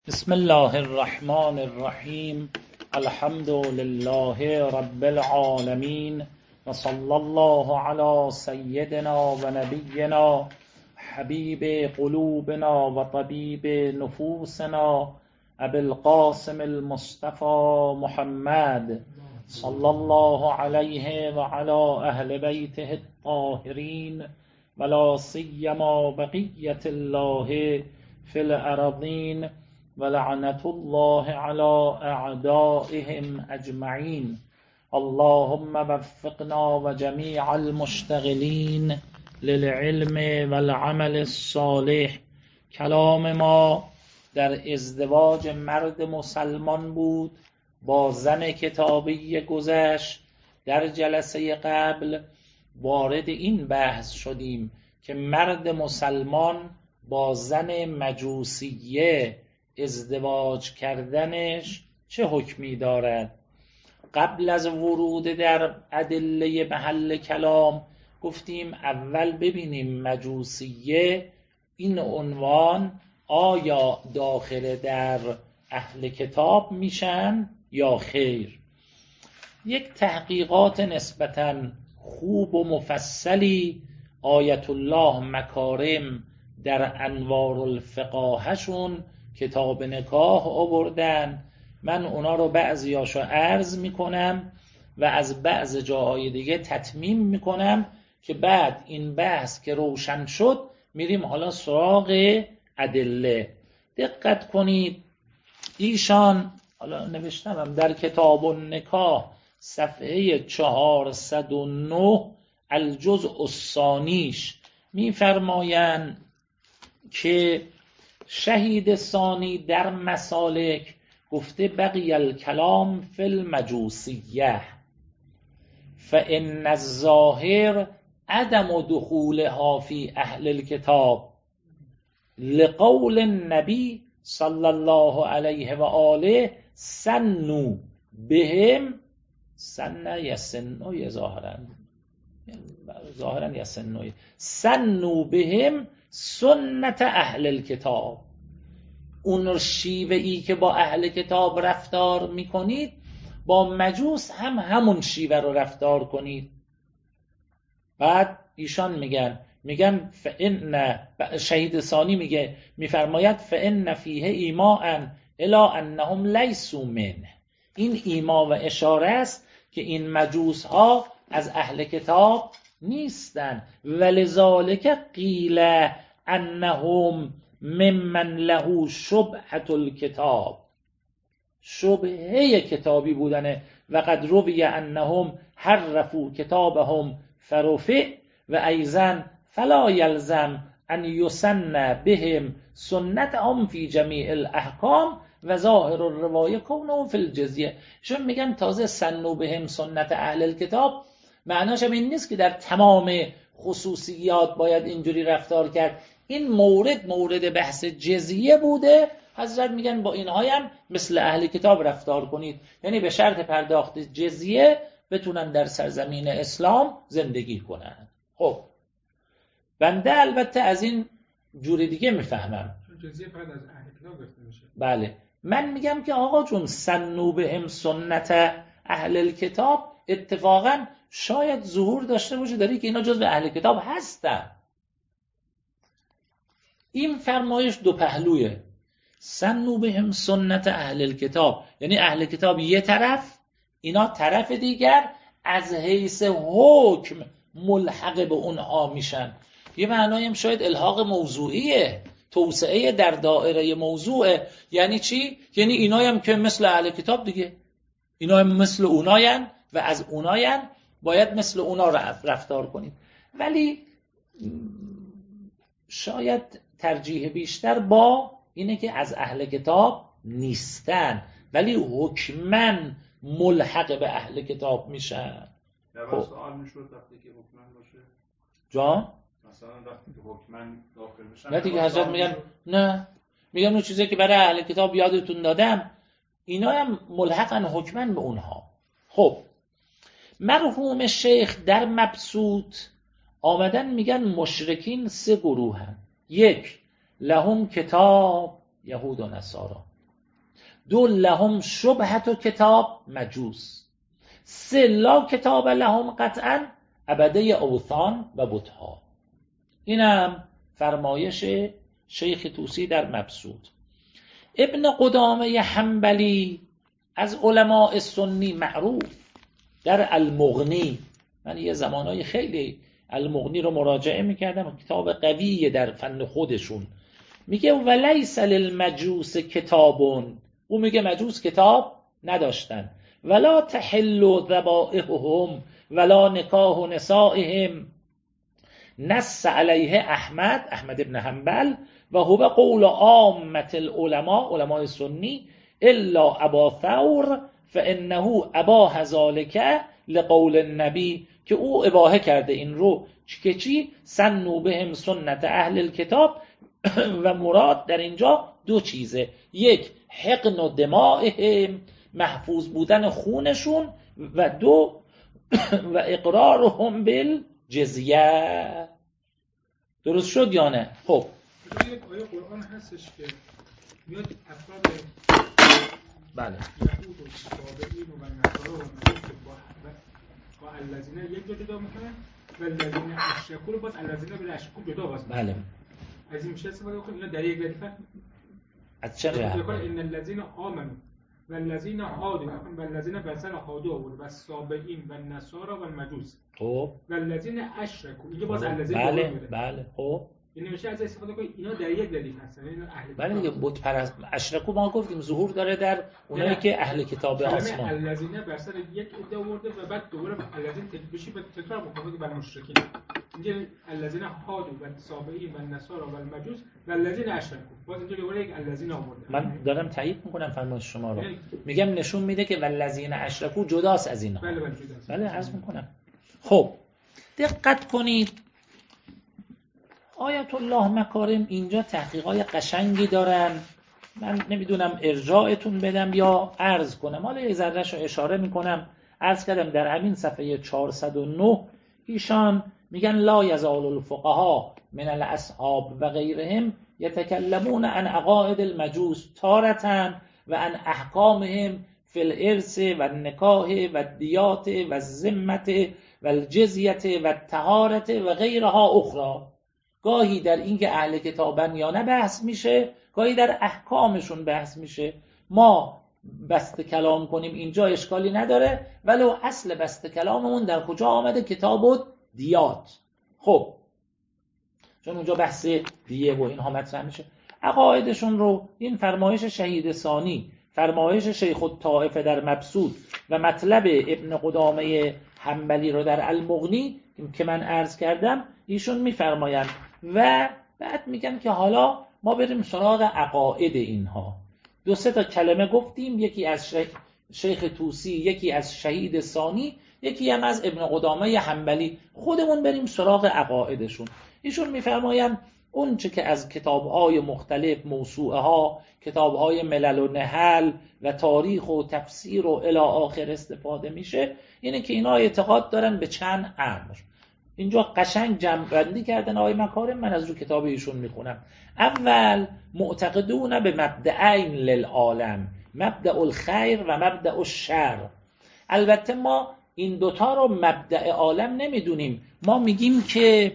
بسم الله الرحمن الرحیم. الحمد لله رب العالمین و صلی الله علی سیدنا و نبینا حبیب قلوبنا و طبیب نفوسنا ابی القاسم المصطفى محمد صلی الله علیه و علی اهل بیته الطاهرین و لا سیما بقیة الله فی الارضین و لعنت الله علی اعدائهم اجمعین. اللهم وفقنا و جمیع المشتغلین للعلم و العمل الصالح. کلام ما در ازدواج مرد مسلمان بود با زن کتابی گذشت. در جلسه قبل وارد این بحث شدیم که مرد مسلمان با زن مجوسیه ازدواج کردنش چه حکمی دارد. قبل از ورود در ادله محل کلام گفتیم اول ببینیم مجوسیه این عنوان آیا داخل در اهل کتاب میشن یا خیر. یک تحقیقات نسبتاً خوب و مفصلی آیت الله مکارم در انوار الفقاهشون کتاب نکاح آوردن. من اونا رو بعضیاشو عرض میکنم و از بعض جاهای دیگه تتمیم میکنم که بعد این بحث که روشن شد میریم حالا سراغ ادله. دقت کنید ایشان حالا نوشتم در کتاب النکاح صفحه 409 الجزء الثانیش میفرمایند که شهید ثانی در مسالک گفته بقی الکلام فی المجوسیه فان الظاهر عدم دخولها فی اهل الکتاب لقول النبی صلی الله علیه و آله سنوا بهم سن یسنو ظاهرا یسنو سنوا بهم سنت اهل الکتاب. اون شیوه ای که با اهل کتاب رفتار میکنید با مجوس هم همون شیوه رو رفتار کنید. بعد ایشان میگن فإن شهید ثانی میفرماید فإن فیه ایماء الی انهم لیسوا منه. این ایما و اشاره است که این مجوس ها از اهل کتاب نیستن. ولذالک قیل انهم ممن له شبهة الکتاب، شبهه کتابی بودنه. و قد روی انهم حرفوا کتابهم فرفع و ایضا فلا یلزم ان یسن بهم سنتهم فی جمیع الاحکام و ظاهر الروایه کونه فی الجزیه. چون میگن تازه سنوا بهم سنت اهل الکتاب معناش این نیست که در تمام خصوصیات باید اینجوری رفتار کرد. این مورد بحث جزیه بوده. حضرت میگن با اینها هم مثل اهل کتاب رفتار کنید، یعنی به شرط پرداخت جزیه بتونن در سرزمین اسلام زندگی کنن. خب بنده البته از این جوری دیگه میفهمم جزیه فقط از اهل کتاب گرفته میشه. بله من میگم که آقا جون سنوا بهم سنت اهل الکتاب اتفاقا شاید ظهور داشته باشه داری که اینا جزو اهل کتاب هستن. این فرمایش دو پهلویه. سنوا بهم سنت اهل الکتاب یعنی اهل کتاب یه طرف، اینا طرف دیگر، از حیث حکم ملحق به اونها میشن. یه معنایی هم شاید الحاق موضوعیه، توسعه در دائره موضوعه. یعنی چی؟ یعنی اینایی هم که مثل اهل کتاب دیگه، اینا هم مثل اوناین و از اوناین باید مثل اونا رفتار کنید. ولی شاید ترجیح بیشتر با اینه که از اهل کتاب نیستن ولی حکمن ملحق به اهل کتاب میشن. خب سوال میشد وقتی که حکمن باشه جان مثلا وقتی که حکمن داخل بشن نه دیگه حضرت میگن نه، میگن اون چیزی که برای اهل کتاب یادتون دادم اینا هم ملحقن حکمن به اونها. خب مرحوم شیخ در مبسوط آمدن میگن مشرکین سه گروه هن. یک لهم کتاب یهود و نصارا، دو لهم شبهت و کتاب مجوس. سه لا کتاب لهم قطعا عبده اوثان و بتها. اینم فرمایش شیخ طوسی در مبسوط. ابن قدامه حنبلی از علماء سنی معروف در المغنی، من یه زمانهای خیلی المغنی رو مراجعه میکردم، کتاب قویه در فن خودشون، میگه ولیس للمجوس کتابون، او میگه مجوس کتاب نداشتن، ولا تحل ذبائحهم ولا نکاح نسائهم، نص علیه احمد ابن حنبل و هو قول عامة العلماء، علماء سنی، الا ابا ثور فانه اباح ذلك لقول النبی، که او اباحه کرده این رو که چی؟ سنوا بهم سنت اهل الکتاب. و مراد در اینجا دو چیزه، یک حقن و دمائهم، محفوظ بودن خونشون، و دو و اقرارهم بالجزیه. درست شد یا نه؟ خب یک آیه قرآن هستش که میاد افراد بله یهود و صابئین و نصارا و مجوس با الذین یک جا جدا میکنن و الذین اشرکوا رو باز الذین بالاشرکوا جدا باز میکنن. بله از این میشه استفاده کنیم اینا در یک ردیف از چه جهت؟ ان الذین آمنوا و الذین هادوا و الذین بسل هادوا و الصابئین و النصارا و المجوس خب و الذین اشرکوا، اینجا باز الذین بله خب این نمیشه از استفاده کنیم اینا در یک ردیف هستن، اینا اهل بله دیگه بت پرست اشرکو ما گفتیم ظهور داره در اونایی که اهل کتاب آسمان. الذین بر سر یک عده آورده و بعد دوباره الذین بشی به تکرار میکنه بر مشرکین. اینجا الذین هادوا و الصابئین و النصارا و المجوس و الذین اشرکوا، باز اینجا دوباره یک الذین آورده. من دارم تایید میکنم فرمایش شما رو، میگم نشون میده که والذین اشرکوا جداست از اینها. بله جداست. بله عرض میکنم. خب دقت کنید، آیت الله مکارم اینجا تحقیقات قشنگی دارن، من نمیدونم ارجاعتون بدم یا عرض کنم، حالا یه ذره‌شو اشاره میکنم. عرض کردم در همین صفحه 409 ایشان میگن لا یزال الفقهاء من الاصحاب و غیرهم یتکلمون عن عقائد المجوس تارة و عن احکامهم فی الارث و النکاح و الدیات و الذمة و الجزیة و الطهارة و غیرها اخرى. گاهی در این که اهل کتابن یا نه بحث میشه، گاهی در احکامشون بحث میشه. ما بسته کلام کنیم اینجا اشکالی نداره، ولو اصل بسته کلاممون در کجا آمده؟ کتاب و دیات. خب چون اونجا بحث دیه و اینها مطرح میشه. عقایدشون رو، این فرمایش شهید ثانی، فرمایش شیخ الطائفه در مبسوط و مطلب ابن قدامه حنبلی رو در المغنی که من عرض کردم، ایشون میفرمایند و بعد میگن که حالا ما بریم سراغ عقاید اینها. دو سه تا کلمه گفتیم، یکی از شیخ طوسی، یکی از شهید ثانی، یکی هم از ابن قدامه حنبلی. خودمون بریم سراغ عقایدشون. ایشون میفرمایند اون چه که از کتاب‌های مختلف، موسوعه ها، کتاب‌های ملل و نحل و تاریخ و تفسیر و الی آخر استفاده میشه، اینه که اینا اعتقاد دارن به چند امر. اینجا قشنگ جمع بندی کردن آقای مکارم، من از رو کتاب ایشون میخونم. اول معتقدون به مبدأین للعالم، مبدأ الخیر و مبدأ الشر. البته ما این دوتا رو مبدأ عالم نمیدونیم، ما میگیم که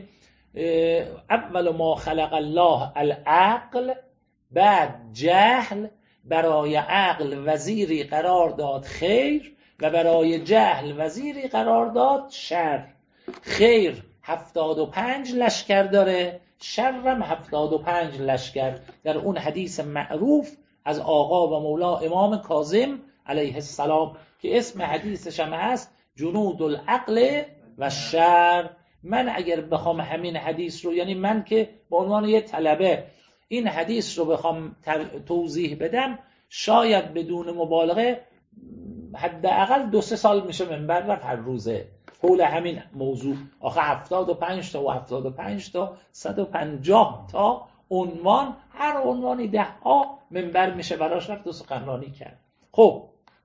اول ما خلق الله العقل، بعد جهل، برای عقل وزیری قرار داد خیر و برای جهل وزیری قرار داد شر. خیر 75 لشکر داره، شرم 75 لشکر. در اون حدیث معروف از آقا و مولا امام کاظم علیه السلام که اسم حدیثش هم هست جنود العقل و شر. من اگر بخوام همین حدیث رو، یعنی من که به عنوان یه طلبه این حدیث رو بخوام توضیح بدم، شاید بدون مبالغه حداقل 2-3 سال میشه منبر رفت هر روزه حول همین موضوع. آخه 75 تا و 75 تا 150 تا عنوان، هر عنوانی 10 ها منبر میشه براش رفت و سخنرانی کرد. خب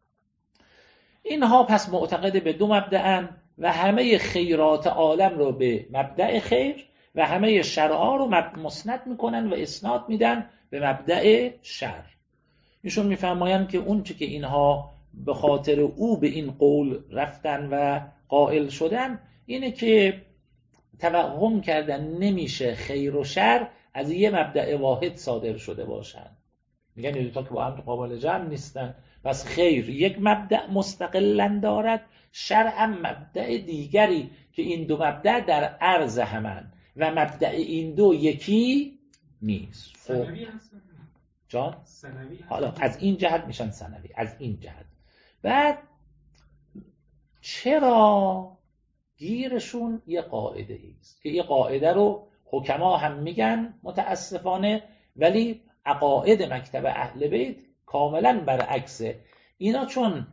اینها پس معتقد به دو مبدأن و همه خیرات عالم رو به مبدأ خیر و همه شرها رو مسند میکنن و اسناد میدن به مبدأ شر. ایشون میفرمایند که اون چه که اینها به خاطر او به این قول رفتن و قائل شدن اینه که توهم کردن نمیشه خیر و شر از یه مبدأ واحد صادر شده باشن. میگن این دوتا که با هم قابل جمع نیستن، پس خیر یک مبدأ مستقلاً دارد، شر هم مبدأ دیگری که این دو مبدأ در عرض همن و مبدأ این دو یکی نیست. ثانوی هستن جان؟ ثانوی هستن. حالا از این جهت میشن ثانوی، از این جهت. بعد چرا گیرشون یه قاعده ایست که یه قاعده رو حکما هم میگن متاسفانه، ولی عقاید مکتب اهل بیت کاملا برعکسه. اینا چون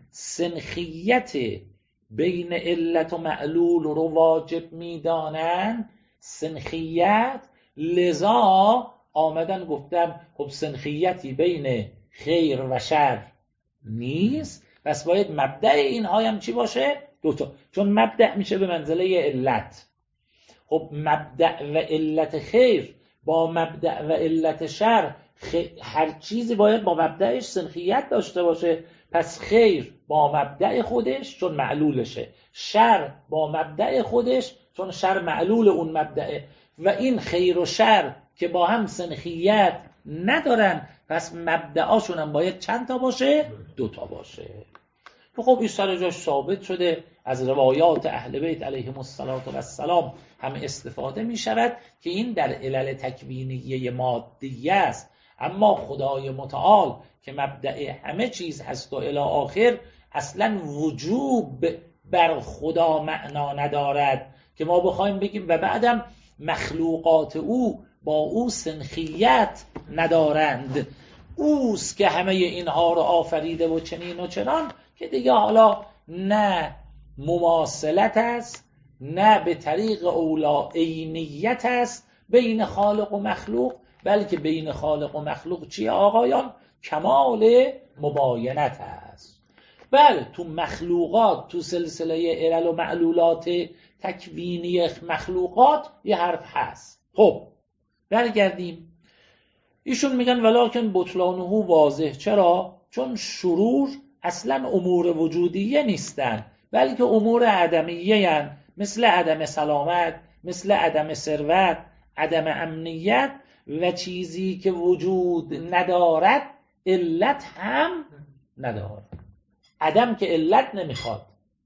سنخیت بین علت و معلول رو واجب میدانن، سنخیت، لذا آمدن گفتن خب سنخیتی بین خیر و شر نیست، پس باید مبدأ اینها هم چی باشه؟ دوتا، چون مبدأ میشه به منزله علت. خب مبدأ و علت خیر با مبدأ و علت شر، هر چیزی باید با مبدأش سنخیت داشته باشه. پس خیر با مبدأ خودش چون معلولشه، شر با مبدأ خودش چون شر معلول اون مبدأه، و این خیر و شر که با هم سنخیت ندارن، پس مبدأشون هم باید چند تا باشه؟ دوتا باشه. خب این سر جاش ثابت شده، از روایات اهل بیت علیهم السلام هم استفاده می شود که این در علل تکوینیه مادیه است. اما خدای متعال که مبدأ همه چیز هست و الی آخر، اصلا وجوب بر خدا معنا ندارد که ما بخوایم بگیم و بعدم مخلوقات او با او سنخیت ندارند، اوست که همه اینها رو آفریده و چنین و چنان، که دیگه حالا نه مماثلت است نه به طریق اولا عینیت است بین خالق و مخلوق، بلکه بین خالق و مخلوق چیه آقایان؟ کمال مباینت است. بله تو مخلوقات، تو سلسله علل و معلولات تکوینی مخلوقات یه حرف هست. خب برگردیم، ایشون میگن ولکن بطلانه واضح. چرا؟ چون شرور اصلا امور وجودیه نیستن، بلکه امور عدمیه هن، مثل عدم سلامت، مثل عدم ثروت، عدم امنیت، و چیزی که وجود ندارد علت هم ندارد. عدم که علت نمیخواد،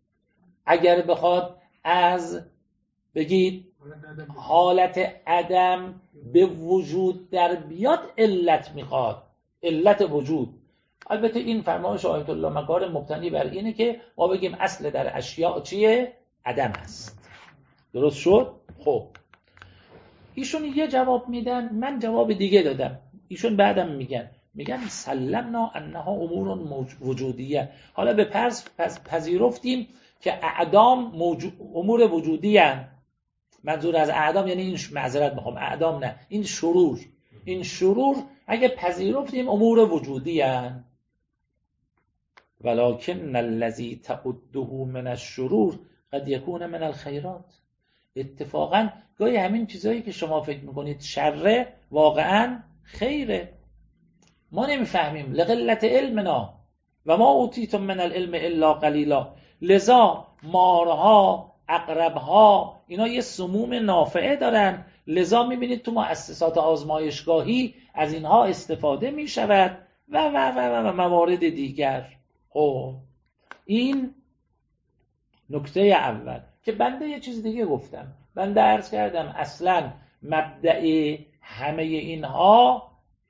اگر بخواد از بگید حالت عدم به وجود در بیاد علت میخواد، علت وجود. البته این فرمایش آیت الله مکارم مبتنی بر اینه که ما بگیم اصل در اشیاء چیه؟ عدم است. درست شد؟ خب ایشون یه جواب میدن، من جواب دیگه دادم، ایشون بعدم میگن سلمنا انها امور وجودیه. حالا به پذیرفتیم که اعدام امور وجودی هستند. منظور از اعدام یعنی این، معذرت میخوام، اعدام نه، این شرور. این شرور اگه پذیرفتیم امور وجودی هستند، ولکن الذی تعده من الشرور قد یکون من الخیرات. اتفاقا گاهی همین چیزایی که شما فکر میکنید شره واقعا خیره. ما نمیفهمیم، لقلت علمنا و ما اوتیتم من العلم الا قلیلا. لذا مارها، عقربها، اینا یه سموم نافعه دارن، لذا میبینید تو مؤسسات آزمایشگاهی از اینها استفاده میشود و موارد دیگر. خب این نکته اول. که بنده یه چیز دیگه گفتم، بنده عرض کردم اصلا مبدأ همه اینها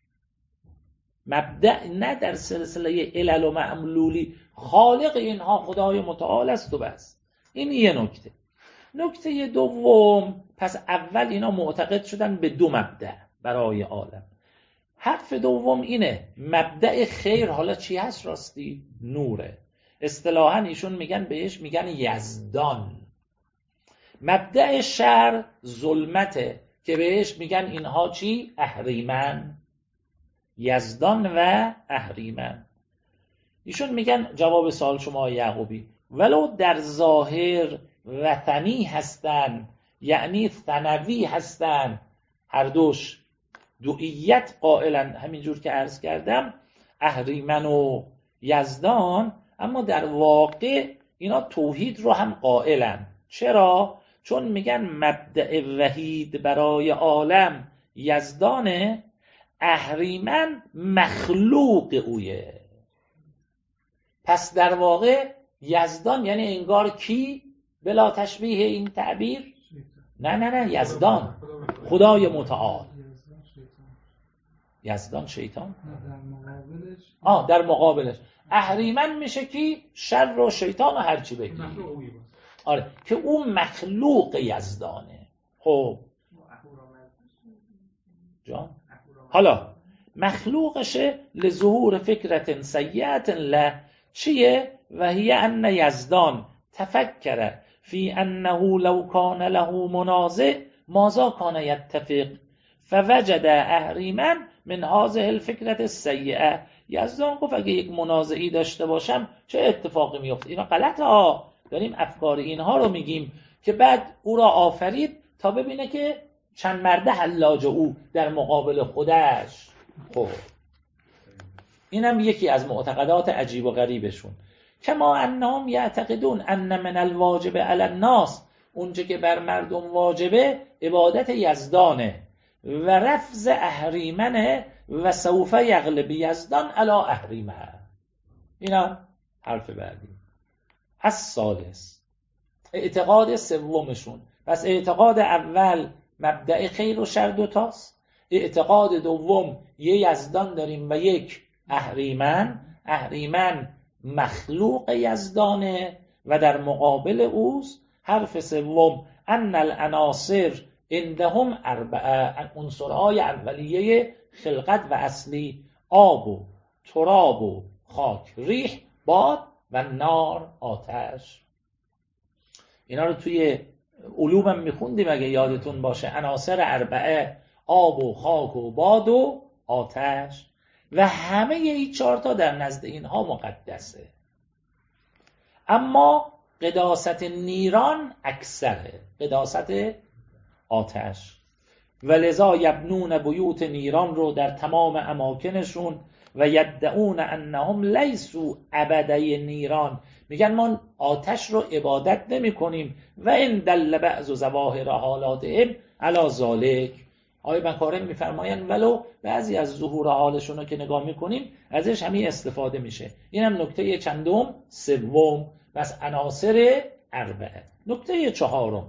مبدأ نه در سلسله علل و معلولی، خالق اینها خدای متعال است و بس. این یه نکته. نکته دوم، پس اول اینا معتقد شدن به دو مبدأ برای عالم. حرف دوم اینه مبدأ خیر حالا چی هست؟ راستی نوره. اصطلاحاً ایشون میگن بهش میگن یزدان. مبدأ شر ظلمته که بهش میگن اینها چی؟ اهریمن. یزدان و اهریمن. ایشون میگن جواب سوال شما یعقوبی، ولو در ظاهر وطنی هستن، یعنی ثنوی هستن، هر دوش دوئیت قائلن، همینجور که عرض کردم، اهریمن و یزدان، اما در واقع اینا توحید رو هم قائلن. چرا؟ چون میگن مبدأ وحید برای عالم یزدانه، اهریمن مخلوق اویه. پس در واقع یزدان یعنی انگار کی بلا تشبیه این تعبیر؟ نه یزدان، خدای متعال. یزدان شیطان؟ در مقابلش اهریمن میشه کی؟ شر و شیطان و هرچی بگی. آره که اون مخلوق یزدانه. خب جان حالا مخلوقشه لظهور فکرت سیئت له چیه؟ و هی ان یزدان تفکر فی انه لو کان له منازع ماذا کان یتفق فوجد اهریمن من هذه الفکرت السیئه. یزدان گفت اگه یک منازعی داشته باشم چه اتفاقی میفته؟ اینا غلطه ها، داریم افکار اینها رو میگیم که بعد او را آفرید تا ببینه که چند مرده حلاج او در مقابل خودش. خب اینم یکی از معتقدات عجیب و غریبشون. کما انهم یعتقدون ان من الواجب علی الناس، اونچه که بر مردم واجبه عبادت یزدانه و رفض اهریمنه و سوف یغلب یزدان علی اهریمن. اینا حرف بعدی. الثالث اعتقاد سومشون. پس اعتقاد اول مبدأ خیر و شر دوتاست، اعتقاد دوم یه یزدان داریم و یک اهریمن. اهریمن مخلوق یزدانه و در مقابل اوست. حرف سوم ان العناصر عندهم اربعه، عنصرهای اولیه خلقت و اصلی آب و تراب و خاک، ریح باد و نار آتش. اینا رو توی علومم میخوندیم اگه یادتون باشه. عناصر اربعه آب و خاک و باد و آتش و همه این چهارتا در نزد اینها مقدسه. اما قداست نیران اکثره، قداست آتش. و لذا یبنون بیوت نیران رو در تمام اماکنشون و یدعون انهم لیسوا عبدی نیران، میگن ما آتش رو عبادت نمی کنیم. و ان دل بعض ظواهر حالاتهم علی ذلک. آقای مکارم میفرمایند ولو بعضی از ظهور حالشون رو که نگاه میکنیم ازش همین استفاده میشه. این هم نکته چندم؟ سوم. بس عناصر اربعه. نکته چهارم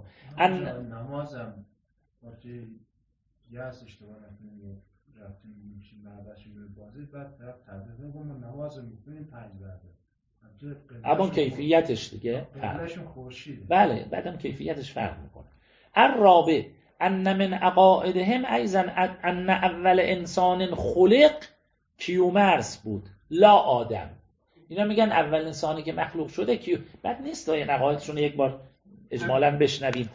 نمازم باشه یه از اشتباه نکنیم رفتیم میشیم بعدش رو بازید بعد طرف تبدیل کنم نماز میکنیم 5 بعده اما کیفیتش دیگه قبلشون خورشیده. بله بعدم کیفیتش فرق میکنه. الرابع ان من عقائدهم ایضا ان اول انسان خلق کیومرث بود لا آدم. اینا میگن اول انسانی که مخلوق شده بعد نیست. این عقایدشون یک بار اجمالاً بشنویم.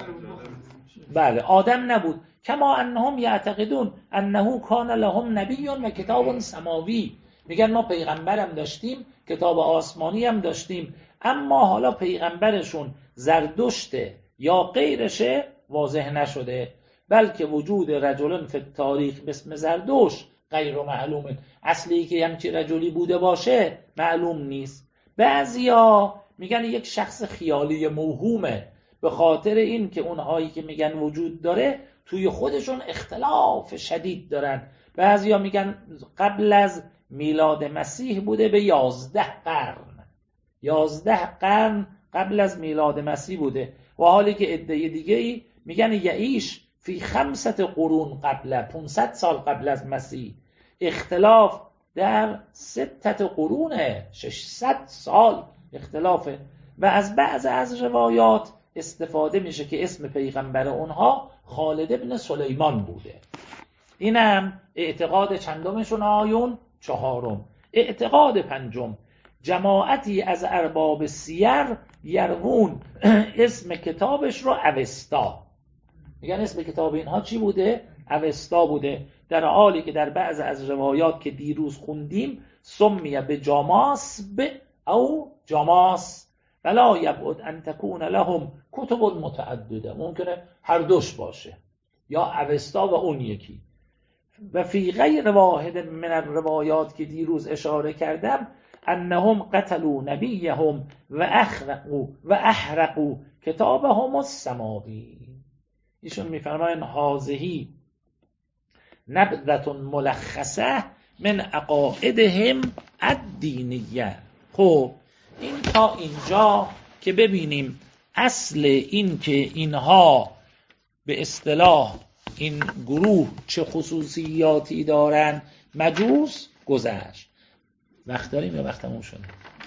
بله آدم نبود. کما انهم یعتقدون انه کان لهم نبی و کتاب سماوی، میگن ما پیغمبرم داشتیم کتاب آسمانی هم داشتیم، اما حالا پیغمبرشون زردشته یا غیرشه واضح نشده، بلکه وجود رجلن فی التاریخ باسم زردشت غیر معلوم، اصلی که همچی رجلی بوده باشه معلوم نیست. بعضیا میگن یک شخص خیالی موهومه، به خاطر این که اونهایی که میگن وجود داره توی خودشون اختلاف شدید دارن. بعضیا میگن قبل از میلاد مسیح بوده به 11 قرن، 11 قرن قبل از میلاد مسیح بوده، و حالی که عده دیگه‌ای میگن یعیش فی 5 قرون قبل، 500 سال قبل از مسیح. اختلاف در 6 قرونه، 600 سال اختلافه. و از بعض از روایات استفاده میشه که اسم پیغمبر اونها خالد ابن سلیمان بوده. اینم اعتقاد چندمشون آیون؟ چهارم. اعتقاد پنجم جماعتی از ارباب سیر یروون اسم کتابش رو اوستا، میگن اسم کتاب اینها چی بوده؟ اوستا بوده، در حالی که در بعض از روایات که دیروز خوندیم سمیه به جاماس او جاماس ولا یبعد ان تکون لهم کتب متعدده، ممکنه هر دوش باشه، یا اوستا و اون یکی. و فی غیر واحد من الروایات که دیروز اشاره کردم انهم قتلوا نبیهم و احرقوا کتابهم السماوی. ایشون میفرمایند هذه نبذة ملخصه من عقائدهم الدینیه. خب این تا اینجا که ببینیم اصل این که اینها به اصطلاح این گروه چه خصوصیاتی دارن مجوس گذشت. وقت داریم یا وقتمون شده؟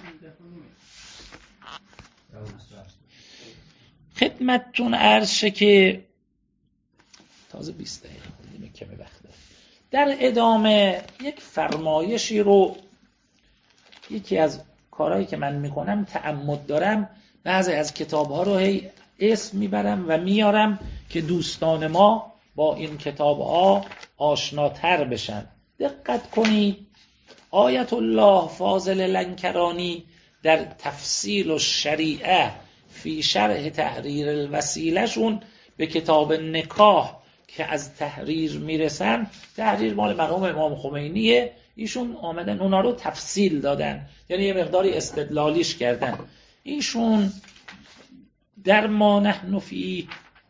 خدمتتون عرض شه که تازه 20 دقیقه بودیم کمی وقت داریم. در ادامه یک فرمایشی رو، یکی از کارهایی که من میکنم تعمد دارم بعضی از کتابها رو هی اسم میبرم و میارم که دوستان ما با این کتابها آشناتر بشن. دقت کنید آیت الله فاضل لنکرانی در تفصیل الشریعه فی شرح تحریر الوسیله شون به کتاب نکاح که از تحریر میرسن، تحریر مال مرحوم امام خمینیه، ایشون آمدن اونا رو تفصیل دادن، یعنی یه مقداری استدلالیش کردن. ایشون در ما نحن فی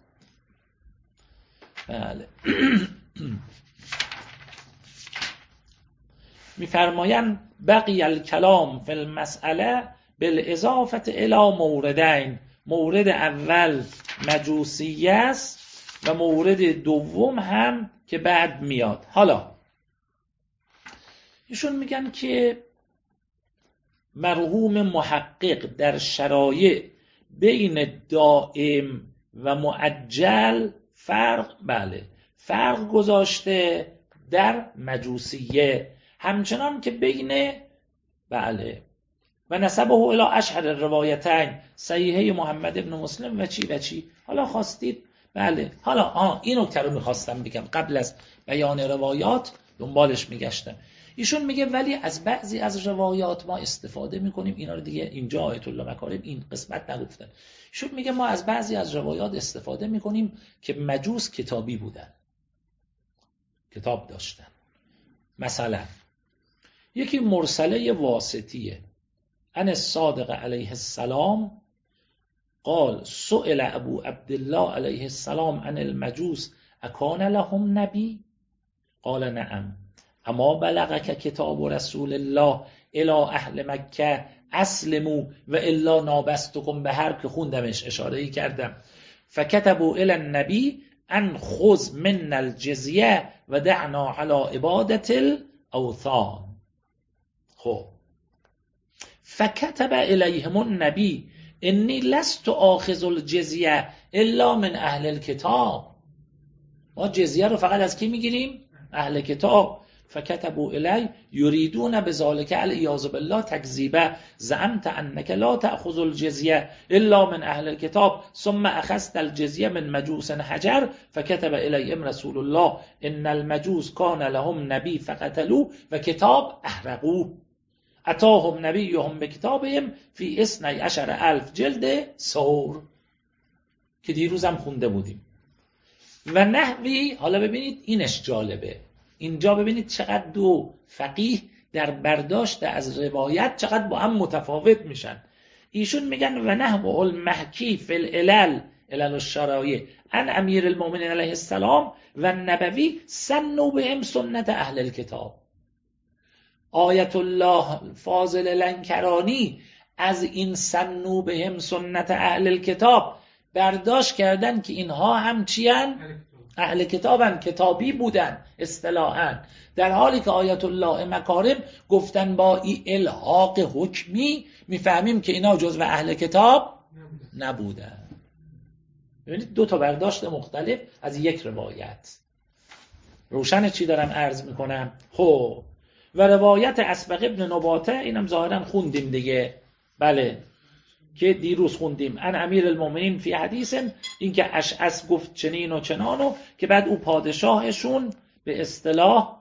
بله میفرمایند بقی الکلام فی المسئله بالاضافه الی موردین. مورد اول مجوسیه است و مورد دوم هم که بعد میاد. حالا ایشون میگن که مرحوم محقق در شرایع بین دائم و معجل فرق گذاشته در مجوسیه، همچنان که بین و نسبه الی اشهر الروایتین صحیحه محمد ابن مسلم و چی. حالا خواستید حالا این نکته رو میخواستم بگم قبل از بیان روایات، دنبالش میگشتم. ایشون میگه ولی از بعضی از روایات ما استفاده میکنیم، اینا رو دیگه اینجا آیت الله مکارم این قسمت نگفتن. ایشون میگه ما از بعضی از روایات استفاده میکنیم که مجوس کتابی بودن، کتاب داشتن. مثلا یکی مرسله واسطیه ان الصادق علیه السلام قال سئل ابو عبدالله علیه السلام عن المجوس اکان لهم نبی قال نعم اما بلغک کتاب رسول الله الی اهل مکه اسلموا و الا نابستکم به هر که خوندمش اشاره کردم فکتبوا الی النبی ان خذ من الجزیه و دعنا علی عبادت الاوثان. خب فکتب الیهم النبی انی لست آخذ الجزیه الا من اهل الکتاب. ما جزیه رو فقط از کی میگیریم؟ اهل کتاب. فکتبوا الی یریدون بذلک العیاذ بالله تکذیبه زعمت انک لا تأخذ الجزیه الا من اهل الکتاب ثم اخذت الجزیه من مجوس حجر فکتب الیهم رسول الله ان المجوس کان لهم نبی فقتلوا و کتاب احرقوه اتاهم نبیهم بکتابهم فی 12,000 جلد سور که دیروزم خونده بودیم و نحوی. حالا ببینید اینش جالبه، اینجا ببینید چقدر دو فقیه در برداشت از روایت چقدر با هم متفاوت میشن. ایشون میگن و نحو المحکی فی العلل الشرایع ان امیر المؤمنین علیه السلام و نبوی سنوا بهم سنت اهل الکتاب. آیت الله فاضل لنکرانی از این سنوا بهم سنت اهل الکتاب برداشت کردن که اینها هم چیان؟ اهل کتابن، کتابی بودن اصطلاحاً، در حالی که آیت الله مکارم گفتن با این الحاق حکمی میفهمیم که اینا جزو اهل کتاب نبودن. ببینید دو تا برداشت مختلف از یک روایت. روشن چی دارم عرض میکنم؟ خب و روایت اسبق ابن نباته اینم ظاهرا خوندیم دیگه، که دیروز خوندیم ان امیر المؤمنین فی حدیث، این که اشعث گفت چنین و چنانو که بعد او پادشاهشون به اصطلاح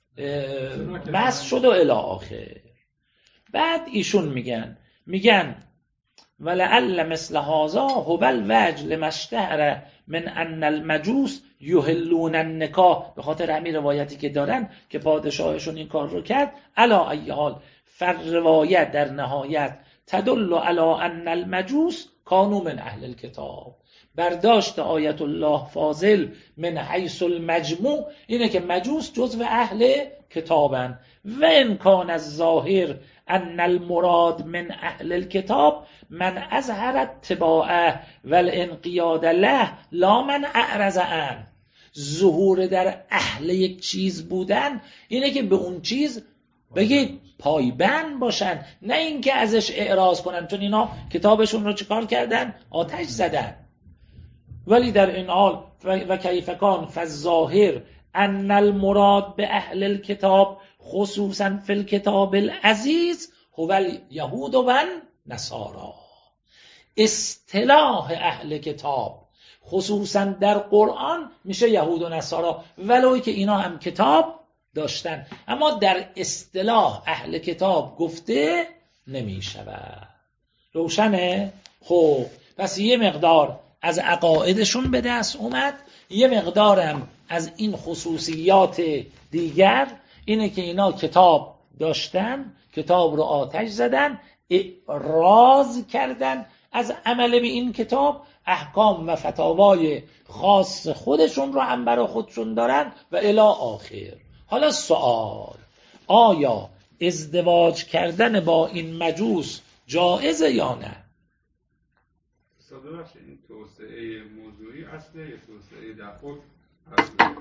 مس شد و الی آخر. بعد ایشون میگن ولعل مثل هذا هو الوجه لما اشتهر من ان المجوس یحلون النکاح، به خاطر همین روایتی که دارن که پادشاهشون این کار رو کرد. علا ای حال، روایت در نهایت تدل علی ان المجوس کانوا من اهل الکتاب. برداشت آیت الله فاضل من حیث المجموع اینه که مجوس جزو اهل کتابن. و ان کان الظاهر ان المراد من اهل الکتاب من اظهر اتباعه والانقیاد له لا من اعرض عنه. ظهور در اهل یک چیز بودن اینه که به اون چیز بگید پایبند باشن، نه اینکه ازش اعراض کنن، چون اینا کتابشون رو چیکار کردن؟ آتش زدن. ولی در این حال و کیف کان فالظاهر ان المراد به اهل الکتاب خصوصا فی الکتاب العزیز هو الیهود و نصارا. اصطلاح اهل کتاب خصوصا در قرآن میشه یهود و نصارا، ولوی که اینا هم کتاب داشتن، اما در اصطلاح اهل کتاب گفته نمیشود. روشنه؟ خب پس یه مقدار از عقایدشون به دست اومد، یه مقدارم از این خصوصیات دیگر، اینه که اینا کتاب داشتن، کتاب رو آتش زدن، اعراض کردن از عمل به این کتاب، احکام و فتاوای خاص خودشون رو هم برای خودشون دارن و الی آخر. حالا سوال، آیا ازدواج کردن با این مجوس جایزه یا نه؟ ببخشید این توسعه موضوعی اصله یا توسعه در خود اصله؟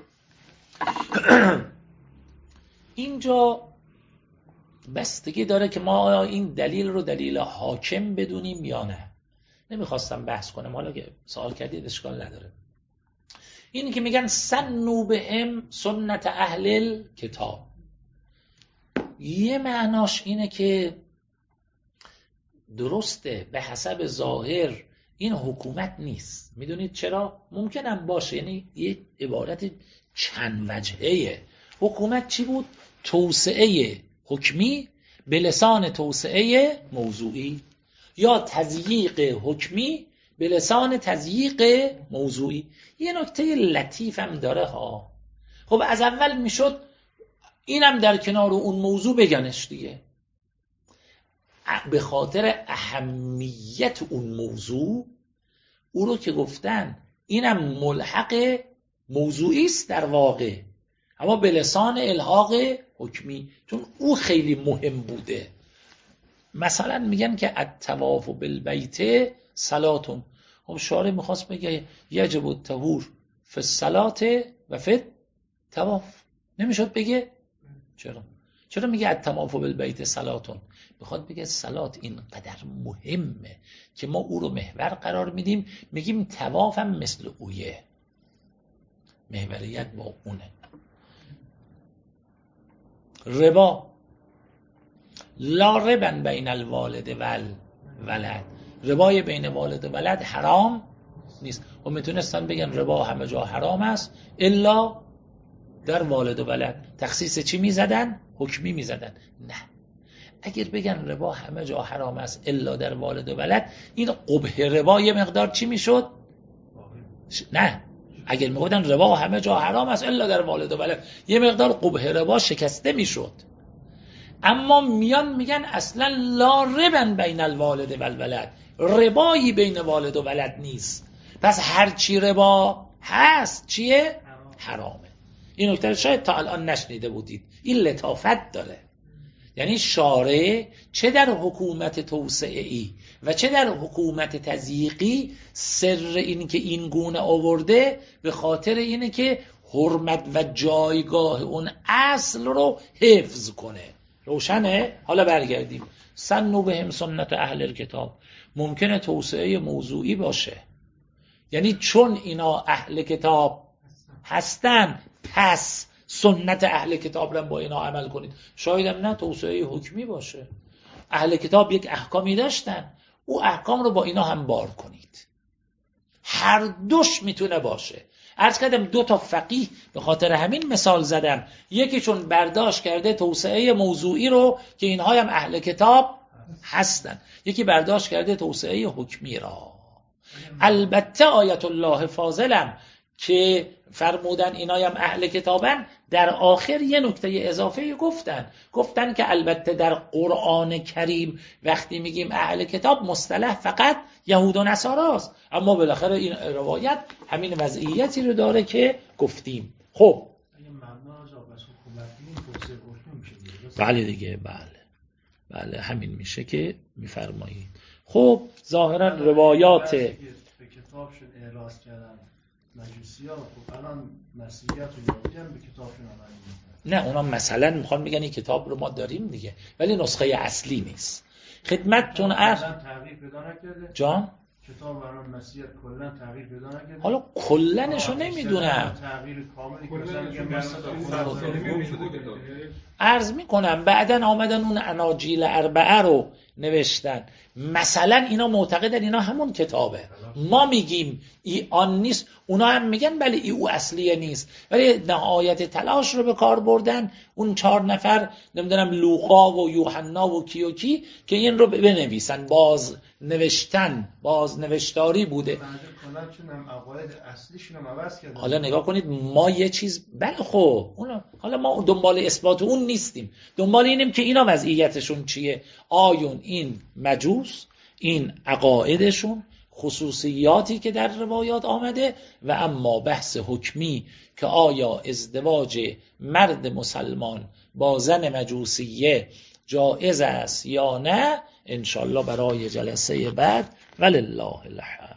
اینجا بستگی داره که ما این دلیل رو دلیل حاکم بدونیم یا نه. نمیخواستم بحث کنم، حالا که سوال کردید اشکال نداره. اینی که میگن سنوا بهم سنت اهل الکتاب، یه معناش اینه که درسته به حسب ظاهر این حکومت نیست. میدونید چرا؟ ممکنم باشه، یعنی یه عبارت چند وجهیه. حکومت چی بود؟ توسعه حکمی به لسان توسعه موضوعی، یا تضییق حکمی به لسان تضییق موضوعی. یه نکته لطیف هم داره ها. خب از اول میشد اینم در کنار اون موضوع بگنش دیگه، به خاطر اهمیت اون موضوع او رو که گفتن اینم ملحق موضوعی است در واقع، اما به لسان الحاق حکمی، چون او خیلی مهم بوده. مثلا میگن که الطواف بالبیت صلاتون. خب شارع میخواست بگه یجب الطهور فی الصلاة و فی الطواف، نمیشد بگه؟ چرا میگه الطواف بالبیت صلاتون؟ میخواد بگه صلات اینقدر مهمه که ما او رو محور قرار میدیم، میگیم طواف هم مثل اویه، محوریت با اونه. ربا لا ربن بین الوالد و الولد، ربای بین والد و ولد حرام نیست. و میتونستن بگن ربا همه جا حرام است الا در والد و ولد. تخصیص چی میزدن؟ حکمی میزدن. نه، اگر بگن ربا همه جا حرام است الا در والد و ولد، این قبح ربا یه مقدار چی میشد؟ نه، اگر میگفتن ربا همه جا حرام است الا در والد و ولد، یه مقدار قبح ربا شکسته میشد. اما میان میگن اصلا لا ربن بین الوالد و الولد، ربایی بین والد و ولد نیست. پس هر چی ربا هست چیه؟ حرامه. این نکته شاید تا الان نشنیده بودید، این لطافت داره. یعنی شارع چه در حکومت توسعه‌ای و چه در حکومت تضییقی سر این که این گونه آورده به خاطر اینه که حرمت و جایگاه اون اصل رو حفظ کنه. روشنه؟ حالا برگردیم. سنوا بهم سنت اهل الکتاب ممکنه توسعه موضوعی باشه، یعنی چون اینا اهل کتاب هستن پس سنت اهل کتاب رو با اینا عمل کنید. شاید هم نه توسعه حکمی باشه، اهل کتاب یک احکامی داشتن، او احکام رو با اینا هم بار کنید. هر دوش میتونه باشه. عرض کردم 2 تا فقیه به خاطر همین مثال زدم، یکیشون برداشت کرده توسعه موضوعی رو که اینها هم اهل کتاب هستن، یکی برداشت کرده توسعه حکمی را. البته آیت الله فاضلم که فرمودن اینایم اهل کتابن، در آخر یه نکته اضافه گفتن که البته در قرآن کریم وقتی میگیم اهل کتاب مصطلح فقط یهود و نصاراست، اما بالاخره این روایت همین وضعیتی رو داره که گفتیم. خب بله دیگه، بله همین میشه که میفرمایید. خب ظاهرا روایات به کتابشون اعراض کردن مجوسی‌ها، خب الان مسیحیت و یهودی هم به کتابشون عمل می‌کنن. نه اونا مثلا میخوان میگن این کتاب رو ما داریم دیگه، ولی نسخه اصلی نیست. خدمتتون عرض تغییر پیدا نکرده جان کتاب برای مسیحیت کلا تغییر پیدا نکرده. حالا کلنشو نمیدونم، تغییر کاملی عرض میکنم بعدن آمدن اون اناجیل اربعه رو نوشتن، مثلا اینا معتقدن اینا همون کتابه، ما میگیم ای آن نیست، اونا هم میگن بله ای او اصلیه نیست، ولی نهایت تلاش رو به کار بردن اون 4 نفر نمیدونم لوقا و یوحنا و کی که این رو بنویسن، بازنوشتاری بوده. حالا نگاه کنید ما یه چیز بله خب حالا ما دنبال اثبات اون نیستیم، دنبال اینیم که اینا وضعیتشون چیه، آیون این مجوس، این عقایدشون، خصوصیاتی که در روایات آمده، و اما بحث حکمی که آیا ازدواج مرد مسلمان با زن مجوسیه جایز است یا نه، انشالله برای جلسه بعد. ولله الحمد.